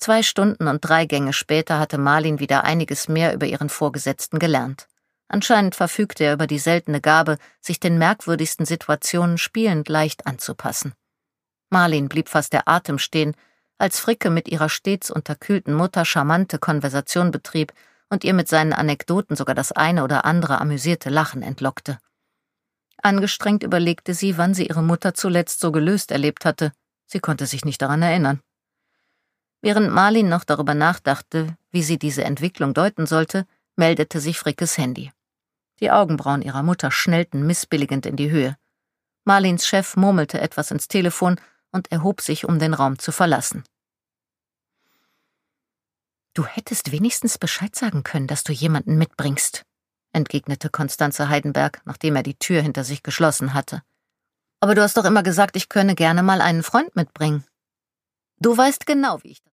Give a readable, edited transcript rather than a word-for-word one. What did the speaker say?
2 Stunden und 3 Gänge später hatte Marlin wieder einiges mehr über ihren Vorgesetzten gelernt. Anscheinend verfügte er über die seltene Gabe, sich den merkwürdigsten Situationen spielend leicht anzupassen. Marlin blieb fast der Atem stehen, als Fricke mit ihrer stets unterkühlten Mutter charmante Konversation betrieb und ihr mit seinen Anekdoten sogar das eine oder andere amüsierte Lachen entlockte. Angestrengt überlegte sie, wann sie ihre Mutter zuletzt so gelöst erlebt hatte. Sie konnte sich nicht daran erinnern. Während Marlin noch darüber nachdachte, wie sie diese Entwicklung deuten sollte, meldete sich Frickes Handy. Die Augenbrauen ihrer Mutter schnellten missbilligend in die Höhe. Marlins Chef murmelte etwas ins Telefon und erhob sich, um den Raum zu verlassen. »Du hättest wenigstens Bescheid sagen können, dass du jemanden mitbringst«, entgegnete Constanze Heidenberg, nachdem er die Tür hinter sich geschlossen hatte. »Aber du hast doch immer gesagt, ich könne gerne mal einen Freund mitbringen.« »Du weißt genau, wie ich das